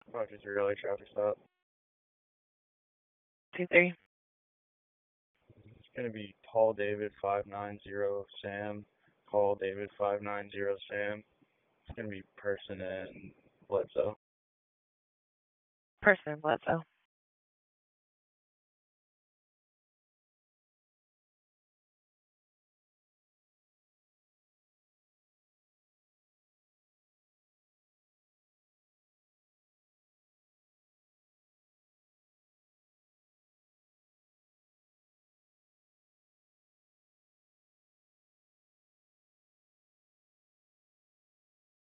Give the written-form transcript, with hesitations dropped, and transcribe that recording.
Rogers Relay traffic stop. 2-3. It's going to be call David 590 Sam. Call David 590 Sam. It's going to be person and Bledsoe. Person, Bledsoe.